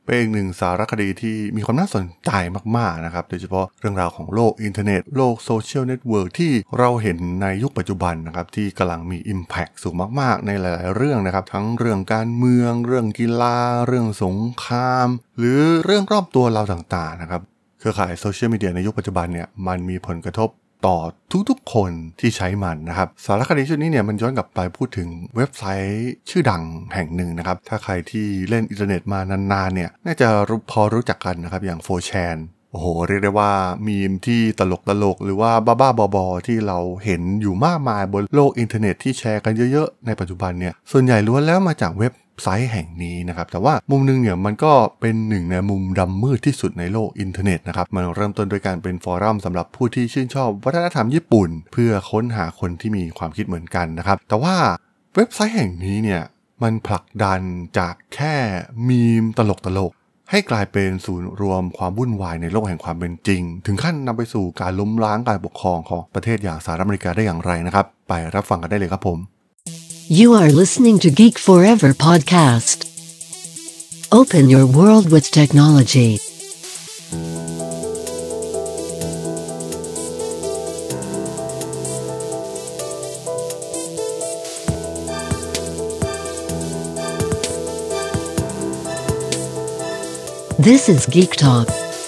เป็นอีกหนึ่งสารคดีที่มีความน่าสนใจมากๆนะครับโดยเฉพาะเรื่องราวของโลกอินเทอร์เน็ตโลกโซเชียลเน็ตเวิร์กที่เราเห็นในยุคปัจจุบันนะครับที่กำลังมี Impact สูงมากๆในหลายๆเรื่องนะครับทั้งเรื่องการเมืองเรื่องกีฬาเรื่องสงครามหรือเรื่องรอบตัวเราต่างๆนะครับเครือข่ายโซเชียลมีเดียในยุคปัจจุบันเนี่ยมันมีผลกระทบต่อทุกๆคนที่ใช้มันนะครับสารคดีชุดนี้เนี่ยมันย้อนกลับไปพูดถึงเว็บไซต์ชื่อดังแห่งหนึ่งนะครับถ้าใครที่เล่นอินเทอร์เน็ตมานานๆเนี่ยน่าจะพอรู้จักกันนะครับอย่าง 4chan โอ้โหเรียกได้ว่ามีมที่ตลกหรือว่าบ้าๆบอๆที่เราเห็นอยู่มากมายบนโลกอินเทอร์เน็ตที่แชร์กันเยอะๆในปัจจุบันเนี่ยส่วนใหญ่ล้วนแล้วมาจากเว็บไซต์แห่งนี้นะครับแต่ว่ามุมนึงเนี่ยมันก็เป็นหนึ่งในมุมดำมืดที่สุดในโลกอินเทอร์เน็ตนะครับมันเริ่มต้นด้วยการเป็นฟอรัมสำหรับผู้ที่ชื่นชอบวัฒนธรรมญี่ปุ่นเพื่อค้นหาคนที่มีความคิดเหมือนกันนะครับแต่ว่าเว็บไซต์แห่งนี้เนี่ยมันผลักดันจากแค่มีมตลกให้กลายเป็นศูนย์รวมความวุ่นวายในโลกแห่งความเป็นจริงถึงขั้นนำไปสู่การล้มล้างการปกครองของประเทศอย่างสหรัฐอเมริกาได้อย่างไรนะครับไปรับฟังกันได้เลยครับผม You are listening to Geek Forever podcast. Open your world with technology. This is Geek Talk.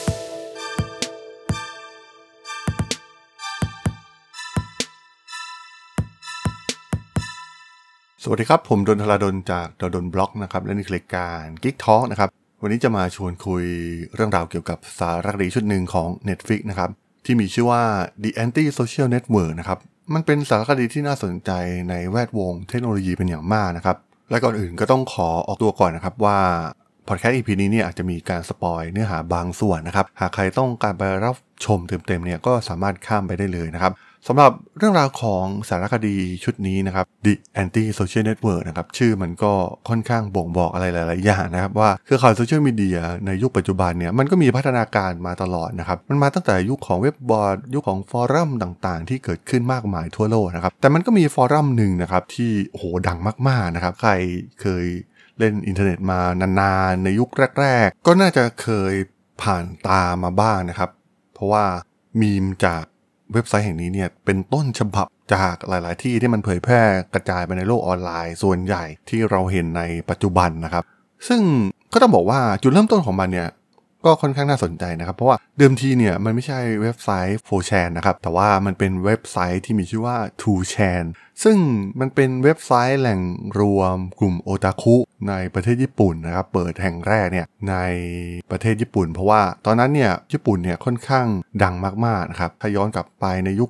สวัสดีครับผมดนทราดลจากดนบล็อกนะครับและนี่คือรายการ Geek Talk นะครับวันนี้จะมาชวนคุยเรื่องราวเกี่ยวกับสารคดีชุดหนึ่งของ Netflix นะครับที่มีชื่อว่า The Anti-Social Network นะครับมันเป็นสารคดีที่น่าสนใจในแวดวงเทคโนโลยีเป็นอย่างมากนะครับและก่อนอื่นก็ต้องขอออกตัวก่อนนะครับว่าพอดแคสต์ EP นี้เนี่ยอาจจะมีการสปอยเนื้อหาบางส่วนนะครับหากใครต้องการไปรับชมเต็มๆเนี่ยก็สามารถข้ามไปได้เลยนะครับสำหรับเรื่องราวของสารคดีชุดนี้นะครับ The Anti-Social Network นะครับชื่อมันก็ค่อนข้างบ่งบอกอะไรหลายๆอย่างนะครับว่าเครือข่ายโซเชียลมีเดียในยุคปัจจุบันเนี่ยมันก็มีพัฒนาการมาตลอดนะครับมันมาตั้งแต่ยุคของเว็บบอร์ดยุคของฟอรัมต่างๆที่เกิดขึ้นมากมายทั่วโลกนะครับแต่มันก็มีฟอรัมหนึ่งนะครับที่โอ้โหดังมากๆนะครับใครเคยเล่นอินเทอร์เน็ตมานานๆในยุคแรกๆก็น่าจะเคยผ่านตามาบ้างนะครับเพราะว่ามีมจากเว็บไซต์แห่งนี้เนี่ยเป็นต้นฉบับจากหลายๆที่ที่มันเผยแพร่กระจายไปในโลกออนไลน์ส่วนใหญ่ที่เราเห็นในปัจจุบันนะครับซึ่งก็ต้องบอกว่าจุดเริ่มต้นของมันเนี่ยก็ค่อนข้างน่าสนใจนะครับเพราะว่าเดิมทีเนี่ยมันไม่ใช่เว็บไซต์ 4chan นะครับแต่ว่ามันเป็นเว็บไซต์ที่มีชื่อว่า 2chan ซึ่งมันเป็นเว็บไซต์แหล่งรวมกลุ่มโอตาคุในประเทศญี่ปุ่นนะครับเปิดแห่งแรกเนี่ยในประเทศญี่ปุ่นเพราะว่าตอนนั้นเนี่ยญี่ปุ่นเนี่ยค่อนข้างดังมากๆนะครับถ้าย้อนกลับไปในยุค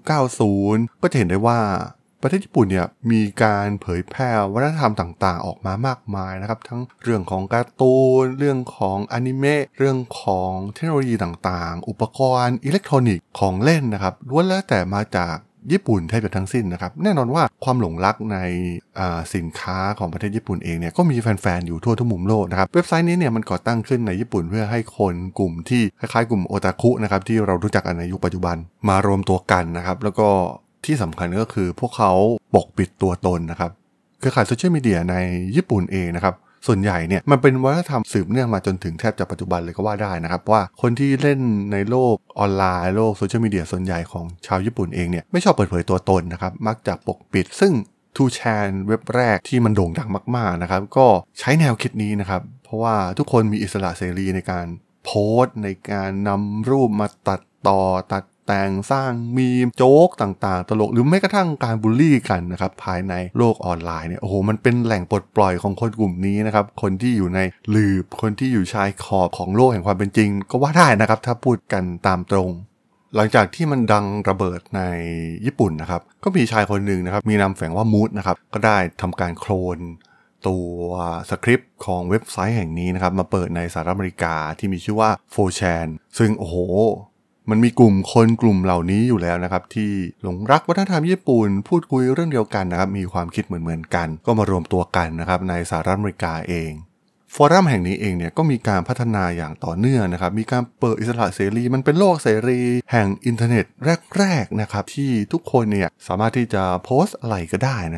90 ก็จะเห็นได้ว่าประเทศญี่ปุ่นเนี่ยมีการเผยแพร่วัฒนธรรมต่างๆออกมามากมายนะครับทั้งเรื่องของการ์ตูนเรื่องของอนิเมะเรื่องของเทคโนโลยีต่างๆอุปกรณ์อิเล็กทรอนิกส์ของเล่นนะครับล้วนแล้วแต่มาจากญี่ปุ่นแทบจะทั้งสิ้นนะครับแน่นอนว่าความหลงรักในสินค้าของประเทศญี่ปุ่นเองเนี่ยก็มีแฟนๆอยู่ทั่วทุกมุมโลกนะครับเว็บไซต์นี้เนี่ยมันก่อตั้งขึ้นในญี่ปุ่นเพื่อให้คนกลุ่มที่คล้ายๆกลุ่มโอตาคุนะครับที่เรารู้จักกันในยุคปัจจุบันมารวมตัวกันนะครับแล้วก็ที่สำคัญก็คือพวกเขาปกปิดตัวตนนะครับเครือข่ายโซเชียลมีเดียในญี่ปุ่นเองนะครับส่วนใหญ่เนี่ยมันเป็นวัฒนธรรมสืบเนื่องมาจนถึงแทบจะปัจจุบันเลยก็ว่าได้นะครับว่าคนที่เล่นในโลกออนไลน์โลกโซเชียลมีเดียส่วนใหญ่ของชาวญี่ปุ่นเองเนี่ยไม่ชอบเปิดเผยตัวตนนะครับมักจะปกปิดซึ่ง 2chan เว็บแรกที่มันโด่งดังมากๆนะครับก็ใช้แนวคิดนี้นะครับเพราะว่าทุกคนมีอิสระเสรีในการโพสต์ในการนำรูปมาตัดต่อตัดแต่งสร้างมีมโจ๊กต่างๆตลกหรือแม้กระทั่งการบูลลี่กันนะครับภายในโลกออนไลน์เนี่ยโอ้โหมันเป็นแหล่งปลดปล่อยของคนกลุ่มนี้นะครับคนที่อยู่ในลืบคนที่อยู่ชายขอบของโลกแห่งความเป็นจริงก็ว่าได้นะครับถ้าพูดกันตามตรงหลังจากที่มันดังระเบิดในญี่ปุ่นนะครับก็มีชายคนหนึ่งนะครับมีนามแฝงว่ามูดนะครับก็ได้ทำการโคลนตัวสคริปต์ของเว็บไซต์แห่งนี้นะครับมาเปิดในสหรัฐอเมริกาที่มีชื่อว่า 4chan ซึ่งโอ้โหมันมีกลุ่มคนกลุ่มเหล่านี้อยู่แล้วนะครับที่หลงรักวัฒนธรรมญี่ปุ่นพูดคุยเรื่องเดียวกันนะครับมีความคิดเหมือนกันก็มารวมตัวกันนะครับในสหรัฐอเมริกาเองฟอรัมแห่งนี้เองเนี่ยก็มีการพัฒนาอย่างต่อเนื่องนะครับมีการเปิดอิสระเสรีมันเป็นโลกเสรีแห่งอินเทอร์เน็ตแรกๆนะครับที่ทุกคนเนี่ยสามารถที่จะโพสต์อะไรก็ได้นะครับ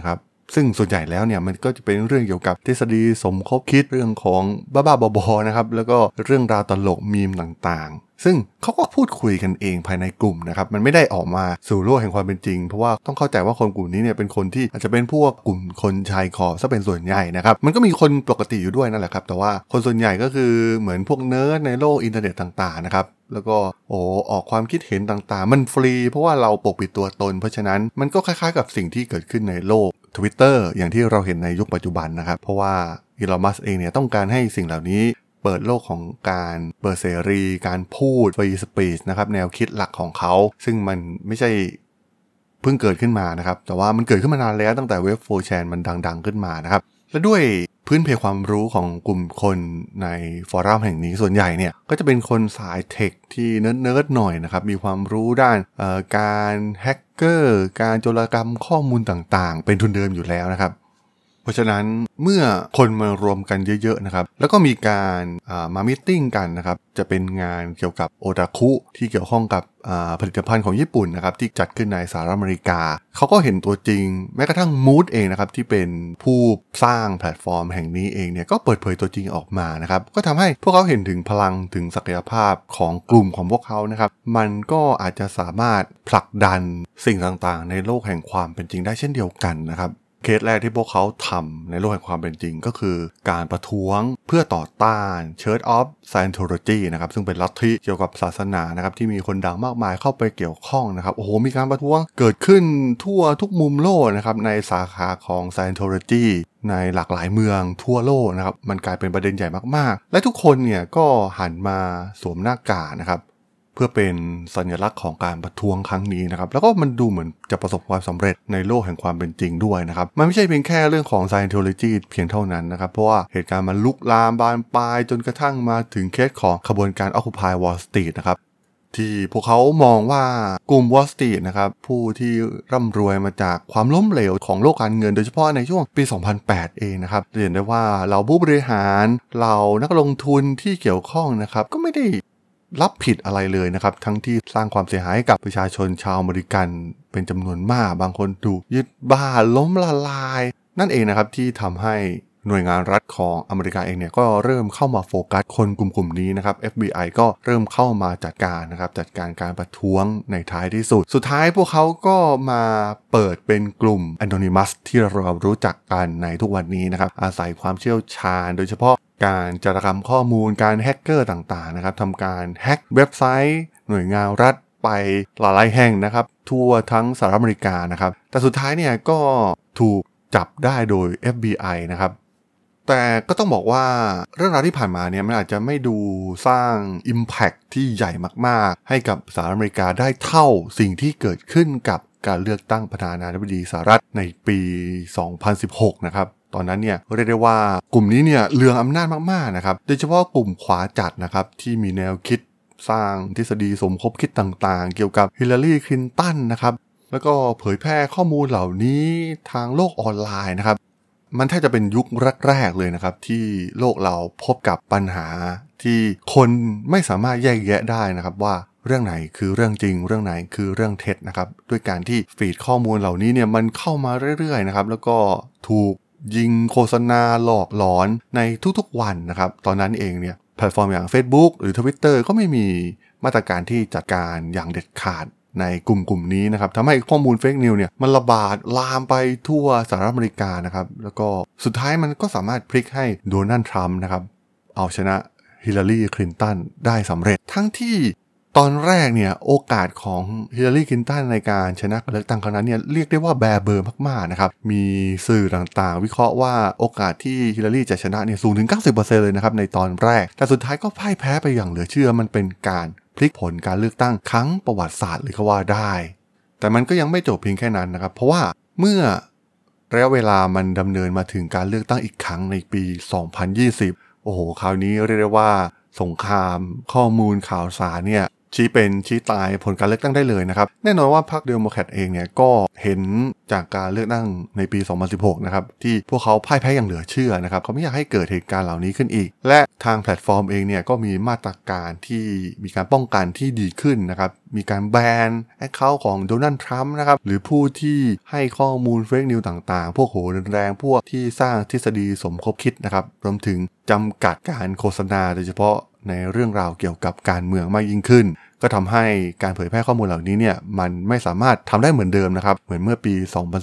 ซึ่งส่วนใหญ่แล้วเนี่ยมันก็จะเป็นเรื่องเกี่ยวกับทฤษฎีสมคบคิดเรื่องของบ้าๆบอๆนะครับแล้วก็เรื่องราวตลกมีมต่างๆซึ่งเขาก็พูดคุยกันเองภายในกลุ่มนะครับมันไม่ได้ออกมาสู่โลกแห่งความเป็นจริงเพราะว่าต้องเข้าใจว่าคนกลุ่มนี้เนี่ยเป็นคนที่อาจจะเป็นพวกกลุ่มคนชายขอบซะเป็นส่วนใหญ่นะครับมันก็มีคนปกติอยู่ด้วยนั่นแหละครับแต่ว่าคนส่วนใหญ่ก็คือเหมือนพวกเนิร์ดในโลกอินเทอร์เน็ตต่างๆนะครับแล้วก็ออกความคิดเห็นต่างๆมันฟรีเพราะว่าเราปกปิดตัวตนเพราะฉะนั้นมันก็คล้ายๆกับสิ่งที่เกิดขึ้นในโลก Twitter อย่างที่เราเห็นในยุคปัจจุบันนะครับเพราะว่าอีลอน มัสก์เองเนี่ยต้องการให้สิ่งเหล่านี้เปิดโลกของการเปิดเสรีการพูด free speech นะครับแนวคิดหลักของเขาซึ่งมันไม่ใช่เพิ่งเกิดขึ้นมานะครับแต่ว่ามันเกิดขึ้นมานานแล้วตั้งแต่เว็บ 4chan มันดังๆขึ้นมานะครับและด้วยพื้นเพความรู้ของกลุ่มคนในฟอรัมแห่งนี้ส่วนใหญ่เนี่ยก็จะเป็นคนสายเทคที่เนิร์ดๆหน่อยนะครับมีความรู้ด้านการแฮกเกอร์การโจรกรรมข้อมูลต่างๆเป็นทุนเดิมอยู่แล้วนะครับเพราะฉะนั้นเมื่อคนมารวมกันเยอะๆนะครับแล้วก็มีการมามีตติ้งกันนะครับจะเป็นงานเกี่ยวกับโอตาคุที่เกี่ยวข้องกับผลิตภัณฑ์ของญี่ปุ่นนะครับที่จัดขึ้นในสหรัฐอเมริกาเขาก็เห็นตัวจริงแม้กระทั่งมูดเองนะครับที่เป็นผู้สร้างแพลตฟอร์มแห่งนี้เองเนี่ยก็เปิดเผยตัวจริงออกมานะครับก็ทำให้พวกเขาเห็นถึงพลังถึงศักยภาพของกลุ่มของพวกเขานะครับมันก็อาจจะสามารถผลักดันสิ่งต่างๆในโลกแห่งความเป็นจริงได้เช่นเดียวกันนะครับเคสแรกที่พวกเขาทำในโลกแห่งความเป็นจริงก็คือการประท้วงเพื่อต่อต้าน Church of Scientology นะครับซึ่งเป็นลัทธิเกี่ยวกับศาสนานะครับที่มีคนดังมากมายเข้าไปเกี่ยวข้องนะครับโอ้โหมีการประท้วงเกิดขึ้นทั่วทุกมุมโลกนะครับในสาขาของ Scientology ในหลากหลายเมืองทั่วโลกนะครับมันกลายเป็นประเด็นใหญ่มากๆและทุกคนเนี่ยก็หันมาสวมหน้ากากนะครับเพื่อเป็นสัญลักษณ์ของการประท้วงครั้งนี้นะครับแล้วก็มันดูเหมือนจะประสบความสำเร็จในโลกแห่งความเป็นจริงด้วยนะครับมันไม่ใช่เพียงแค่เรื่องของ Scientology เพียงเท่านั้นนะครับเพราะว่าเหตุการณ์มันลุกลามบานปลายจนกระทั่งมาถึงเคสของขบวนการ Occupy Wall Street นะครับที่พวกเขามองว่ากลุ่ม Wall Street นะครับผู้ที่ร่ำรวยมาจากความล้มเหลวของโลกการเงินโดยเฉพาะในช่วงปี 2008 เองนะครับเห็นได้ว่าเราผู้บริหารเรานักลงทุนที่เกี่ยวข้องนะครับก็ไม่ได้รับผิดอะไรเลยนะครับทั้งที่สร้างความเสียหายให้กับประชาชนชาวอเมริกันเป็นจำนวนมากบางคนถูกยึดบ้านล้มละลายนั่นเองนะครับที่ทำให้หน่วยงานรัฐของอเมริกาเองเนี่ยก็เริ่มเข้ามาโฟกัสคนกลุ่มนี้นะครับ FBI ก็เริ่มเข้ามาจัดการนะครับจัดการการประท้วงในท้ายที่สุดท้ายพวกเขาก็มาเปิดเป็นกลุ่ม Anonymous ที่เรารู้จักกันในทุกวันนี้นะครับอาศัยความเชี่ยวชาญโดยเฉพาะการจารกรรมข้อมูลการแฮกเกอร์ต่างๆนะครับทำการแฮกเว็บไซต์หน่วยงานรัฐไปหลายแห่งนะครับทั่วทั้งสหรัฐอเมริกานะครับแต่สุดท้ายเนี่ยก็ถูกจับได้โดย FBI นะครับแต่ก็ต้องบอกว่าเรื่องราวที่ผ่านมาเนี่ยมันอาจจะไม่ดูสร้าง Impact ที่ใหญ่มากๆให้กับสหรัฐอเมริกาได้เท่าสิ่งที่เกิดขึ้นกับการเลือกตั้งประธานาธิบดีสหรัฐในปี 2016 นะครับตอนนั้นเนี่ยเรียกได้ว่ากลุ่มนี้เนี่ยเรืองอำนาจมากๆนะครับโดยเฉพาะกลุ่มขวาจัดนะครับที่มีแนวคิดสร้างทฤษฎีสมคบคิดต่างๆเกี่ยวกับฮิลลารีคลินตันนะครับแล้วก็เผยแพร่ข้อมูลเหล่านี้ทางโลกออนไลน์นะครับมันแทบจะเป็นยุคแรกๆเลยนะครับที่โลกเราพบกับปัญหาที่คนไม่สามารถแยกแยะได้นะครับว่าเรื่องไหนคือเรื่องจริงเรื่องไหนคือเรื่องเท็จนะครับด้วยการที่ฟีดข้อมูลเหล่านี้เนี่ยมันเข้ามาเรื่อยๆนะครับแล้วก็ถูกยิงโฆษณาหลอกหลอนในทุกๆวันนะครับตอนนั้นเองเนี่ยแพลตฟอร์มอย่าง Facebook หรือ Twitter ก็ไม่มีมาตรการที่จัดการอย่างเด็ดขาดในกลุ่มนี้นะครับทำให้ข้อมูลเฟกนิวส์เนี่ยมันระบาดลามไปทั่วสหรัฐอเมริกานะครับแล้วก็สุดท้ายมันก็สามารถพลิกให้โดนัลด์ทรัมป์นะครับเอาชนะฮิลลารีคลินตันได้สำเร็จทั้งที่ตอนแรกเนี่ยโอกาสของฮิลลารีคลินตันในการชนะการเลือกตั้งครั้งนั้นเนี่ยเรียกได้ว่าแบร์เบอร์มากๆนะครับมีสื่อต่างๆวิเคราะห์ว่าโอกาสที่ฮิลลารีจะชนะเนี่ยสูงถึง 90% เลยนะครับในตอนแรกแต่สุดท้ายก็พ่ายแพ้ไปอย่างเหลือเชื่อมันเป็นการพลิกผลการเลือกตั้งครั้งประวัติศาสตร์เลยก็ว่าได้แต่มันก็ยังไม่จบเพียงแค่นั้นนะครับเพราะว่าเมื่อระยะเวลามันดำเนินมาถึงการเลือกตั้งอีกครั้งในปี 2020 โอ้โหคราวนี้เรียกได้ว่าสงครามข้อมูลข่าวสารเนี่ยชี้ตายผลการเลือกตั้งได้เลยนะครับแน่นอนว่าพรรคเดโมแครตเองเนี่ยก็เห็นจากการเลือกตั้งในปี 2016 นะครับที่พวกเขาพ่ายแพ้อย่างเหลือเชื่อนะครับเขาไม่อยากให้เกิดเหตุการณ์เหล่านี้ขึ้นอีกและทางแพลตฟอร์มเองเนี่ยก็มีมาตรการที่มีการป้องกันที่ดีขึ้นนะครับมีการแบนแอคเคาท์ของโดนัลด์ทรัมป์นะครับหรือผู้ที่ให้ข้อมูลเฟกนิวต่างๆพวกโหรุนแรงพวกที่สร้างทฤษฎีสมคบคิดนะครับรวมถึงจำกัดการโฆษณาโดยเฉพาะในเรื่องราวเกี่ยวกับการเมืองมากยิ่งขึ้นก็ทำให้การเผยแพร่ข้อมูลเหล่านี้เนี่ยมันไม่สามารถทำได้เหมือนเดิมนะครับเหมือนเมื่อปี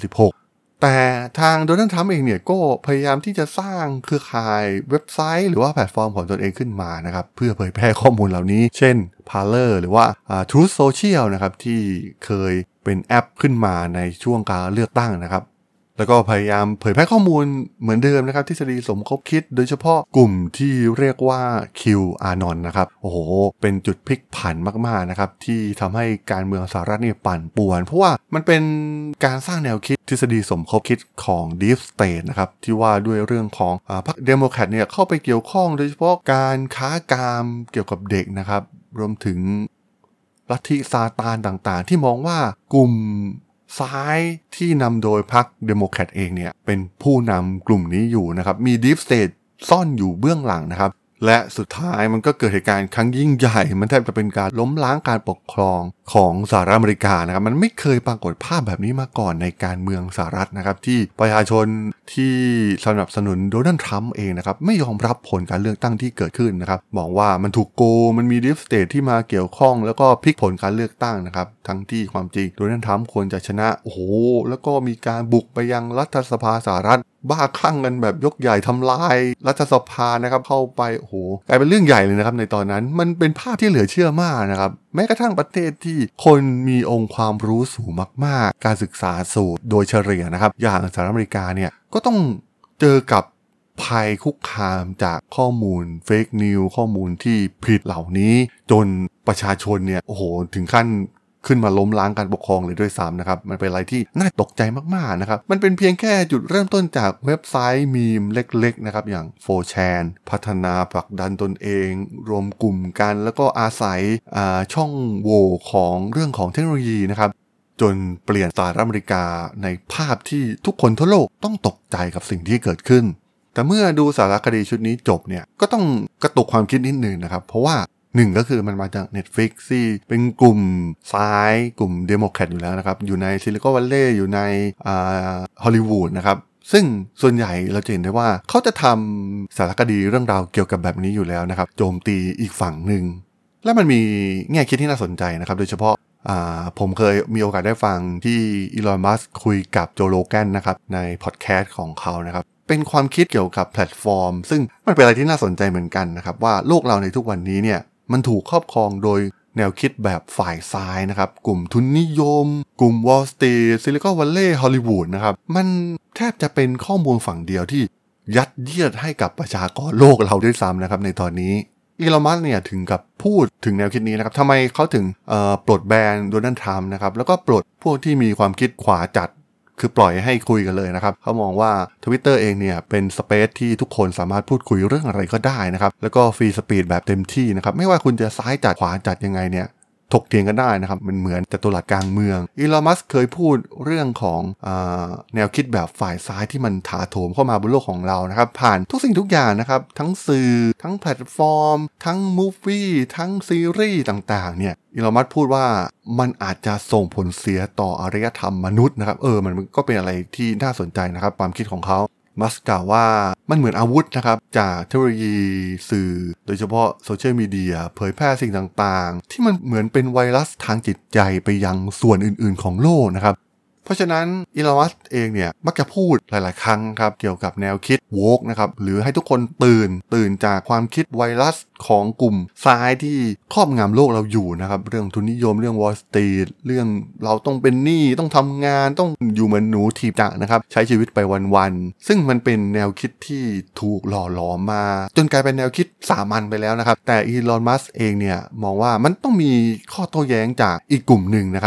2016 แต่ทางโดนัลด์ทรัมป์เองเนี่ยก็พยายามที่จะสร้างเครือข่ายเว็บไซต์หรือว่าแพลตฟอร์มของตนเองขึ้นมานะครับเพื่อเผยแพร่ข้อมูลเหล่านี้เช่น Parler หรือว่าTruth Social นะครับที่เคยเป็นแอปขึ้นมาในช่วงการเลือกตั้งนะครับแล้วก็พยายามเผยแพร่ข้อมูลเหมือนเดิมนะครับทฤษฎีสมคบคิดโดยเฉพาะกลุ่มที่เรียกว่า QAnon นะครับโอ้โหเป็นจุดพลิกผันมากๆนะครับที่ทำให้การเมืองสหรัฐเนี่ยปั่นป่วนเพราะว่ามันเป็นการสร้างแนวคิดทฤษฎีสมคบคิดของ Deep State นะครับที่ว่าด้วยเรื่องของพรรคเดโมแครตเนี่ยเข้าไปเกี่ยวข้องโดยเฉพาะการค้ากามเกี่ยวกับเด็กนะครับรวมถึงลัทธิซาตานต่างๆที่มองว่ากลุ่มซ้ายที่นำโดยพรรคเดโมแครตเองเนี่ยเป็นผู้นำกลุ่มนี้อยู่นะครับมี Deep State ซ่อนอยู่เบื้องหลังนะครับและสุดท้ายมันก็เกิดเหตุการณ์ครั้งยิ่งใหญ่มันแทบจะเป็นการล้มล้างการปกครองของสหรัฐอเมริกานะครับมันไม่เคยปรากฏภาพแบบนี้มาก่อนในการเมืองสหรัฐนะครับที่ประชาชนที่สนับสนุนโดนัลด์ทรัมป์เองนะครับไม่ยอมรับผลการเลือกตั้งที่เกิดขึ้นนะครับบอกว่ามันถูกโกงมันมี Deep State ที่มาเกี่ยวข้องแล้วก็พลิกผลการเลือกตั้งนะครับทั้งที่ความจริงโดนัลด์ทรัมป์ควรจะชนะโอ้โหแล้วก็มีการบุกไปยังรัฐสภาสหรัฐบ้าคลั่งกันแบบยกใหญ่ทำลายรัฐสภานะครับเข้าไปโอ้โหกลายเป็นเรื่องใหญ่เลยนะครับในตอนนั้นมันเป็นภาพที่เหลือเชื่อมากนะครับแม้กระทั่งประเทศที่คนมีองค์ความรู้สูงมากๆการศึกษาสูงโดยเฉลี่ยนะครับอย่างสหรัฐอเมริกาเนี่ยก็ต้องเจอกับภัยคุกคามจากข้อมูลเฟกนิวข้อมูลที่ผิดเหล่านี้จนประชาชนเนี่ยโอ้โหถึงขั้นขึ้นมาล้มล้างการปกครองเลยด้วยซ้ำนะครับมันเป็นอะไรที่น่าตกใจมากๆนะครับมันเป็นเพียงแค่จุดเริ่มต้นจากเว็บไซต์มีมเล็กๆนะครับอย่าง 4chan พัฒนาผลักดันตนเองรวมกลุ่มกันแล้วก็อาศัยช่องโหว่ของเรื่องของเทคโนโลยีนะครับจนเปลี่ยนสหรัฐอเมริกาในภาพที่ทุกคนทั่วโลกต้องตกใจกับสิ่งที่เกิดขึ้นแต่เมื่อดูสารคดีชุดนี้จบเนี่ยก็ต้องกระตุกความคิดนิดนึงนะครับเพราะว่าหนึ่งก็คือมันมาจาก Netflix ที่เป็นกลุ่มซ้ายกลุ่มเดโมแครตอยู่แล้วนะครับอยู่ในซิลิคอนวัลเลย์อยู่ในฮอลลีวูดนะครับซึ่งส่วนใหญ่เราจะเห็นได้ว่าเขาจะทำสารคดีเรื่องราวเกี่ยวกับแบบนี้อยู่แล้วนะครับโจมตีอีกฝั่งหนึ่งและมันมีแง่คิดที่น่าสนใจนะครับโดยเฉพาะผมเคยมีโอกาสได้ฟังที่อีลอน มัสก์คุยกับโจโรแกนนะครับในพอดแคสต์ของเขานะครับเป็นความคิดเกี่ยวกับแพลตฟอร์มซึ่งมันเป็นอะไรที่น่าสนใจเหมือนกันนะครับว่าโลกเราในทุกวันนี้เนี่ยมันถูกครอบครองโดยแนวคิดแบบฝ่ายซ้ายนะครับกลุ่มทุนนิยมกลุ่ม Wall Street ซิลิคอนวัลเลย์ฮอลลีวูดนะครับมันแทบจะเป็นข้อมูลฝั่งเดียวที่ยัดเยียดให้กับประชากรโลกเราด้วยซ้ำนะครับในตอนนี้อีลอน มัสก์เนี่ยถึงกับพูดถึงแนวคิดนี้นะครับทำไมเขาถึงปลดแบนโดนัลด์ทรัมป์นะครับแล้วก็ปลดพวกที่มีความคิดขวาจัดคือปล่อยให้คุยกันเลยนะครับเขามองว่า Twitter เองเนี่ยเป็นสเปซที่ทุกคนสามารถพูดคุยเรื่องอะไรก็ได้นะครับแล้วก็ฟรีสปีดแบบเต็มที่นะครับไม่ว่าคุณจะซ้ายจัดขวาจัดยังไงเนี่ยถกเถียงกันได้นะครับมันเหมือนจัตุรัสกลางเมืองอีลอน มัสก์เคยพูดเรื่องของแนวคิดแบบฝ่ายซ้ายที่มันถาโถมเข้ามาบนโลกของเรานะครับผ่านทุกสิ่งทุกอย่างนะครับทั้งสื่อทั้งแพลตฟอร์มทั้งมูฟวี่ทั้งซีรีส์ต่างๆเนี่ยอีลอน มัสก์พูดว่ามันอาจจะส่งผลเสียต่ออารยธรรมมนุษย์นะครับมันก็เป็นอะไรที่น่าสนใจนะครับความคิดของเขามัสก์กล่าวว่ามันเหมือนอาวุธนะครับจากเทคโนโลยีสื่อโดยเฉพาะโซเชียลมีเดียเผยแพร่สิ่งต่างๆที่มันเหมือนเป็นไวรัสทางจิตใจไปยังส่วนอื่นๆของโลกนะครับเพราะฉะนั้นอีลอน มัสก์เองเนี่ยมักจะพูดหลายๆครั้งครับเกี่ยวกับแนวคิดโวกนะครับหรือให้ทุกคนตื่นจากความคิดไวรัสของกลุ่มซ้ายที่ครอบงำโลกเราอยู่นะครับเรื่องทุนนิยมเรื่อง Wall Street เรื่องเราต้องเป็นหนี้ต้องทำงานต้องอยู่เหมือนหนูถีบจักรนะครับใช้ชีวิตไปวันๆซึ่งมันเป็นแนวคิดที่ถูกหล่อหลอมมาจนกลายเป็นแนวคิดสามัญไปแล้วนะครับแต่อีลอน มัสก์เองเนี่ยมองว่ามันต้องมีข้อโต้แย้งจากอีกกลุ่มหนึ่งนะครับเ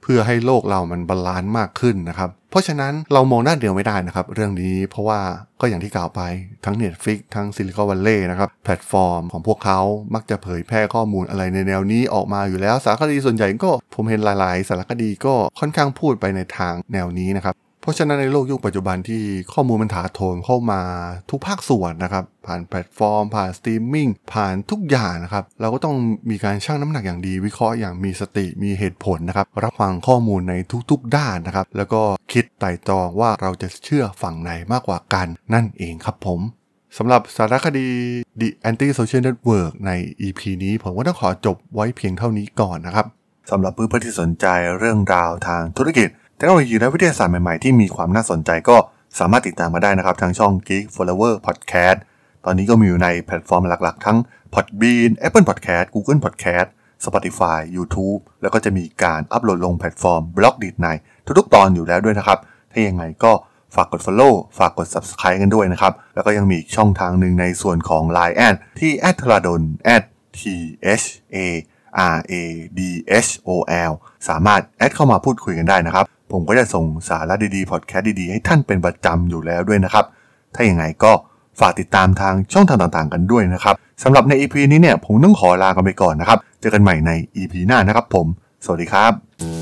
พื่อให้โลกเรามันบาลานซ์มากขึ้นนะครับเพราะฉะนั้นเรามองด้านเดียวไม่ได้นะครับเรื่องนี้เพราะว่าก็อย่างที่กล่าวไปทั้ง Netflix ทั้ง Silicon Valley นะครับแพลตฟอร์มของพวกเขามักจะเผยแพร่ข้อมูลอะไรในแนวนี้ออกมาอยู่แล้วสารคดีส่วนใหญ่ก็ผมเห็นหลายๆสารคดีก็ค่อนข้างพูดไปในทางแนวนี้นะครับเพราะฉะนั้นในโลกยุคปัจจุบันที่ข้อมูลมันถาโถมเข้ามาทุกภาคส่วนนะครับผ่านแพลตฟอร์มผ่านสตรีมมิ่งผ่านทุกอย่างนะครับเราก็ต้องมีการชั่งน้ำหนักอย่างดีวิเคราะห์อย่างมีสติมีเหตุผลนะครับรับฟังข้อมูลในทุกๆด้านนะครับแล้วก็คิดไตร่ตรองว่าเราจะเชื่อฝั่งไหนมากกว่ากันนั่นเองครับผมสำหรับสารคดี The Anti-Social Network ใน EP นี้ผมก็ต้องขอจบไว้เพียงเท่านี้ก่อนนะครับสำหรับเพื่อนๆที่สนใจเรื่องราวทางธุรกิจเทคโนโลยีและวิทยาศาสตร์ใหม่ๆที่มีความน่าสนใจก็สามารถติดตามมาได้นะครับทางช่อง Geek Flower Podcast ตอนนี้ก็มีอยู่ในแพลตฟอร์มหลักๆทั้ง Podbean, Apple Podcast, Google Podcast, Spotify, YouTube แล้วก็จะมีการอัปโหลดลงแพลตฟอร์ม Blogdit ในทุกๆตอนอยู่แล้วด้วยนะครับถ้ายังไงก็ฝากกด follow ฝากกด subscribe กันด้วยนะครับแล้วก็ยังมีช่องทางหนึ่งในส่วนของ Line แอดที่ @thradol @THARADSOL สามารถแอดเข้ามาพูดคุยกันได้นะครับผมก็จะส่งสาระดีๆพอดแคสต์ดีๆให้ท่านเป็นประจำอยู่แล้วด้วยนะครับถ้าอย่างไรก็ฝากติดตามทางช่องทางต่างๆกันด้วยนะครับสำหรับใน EP นี้เนี่ยผมต้องขอลากันไปก่อนนะครับเจอกันใหม่ใน EP หน้านะครับผมสวัสดีครับ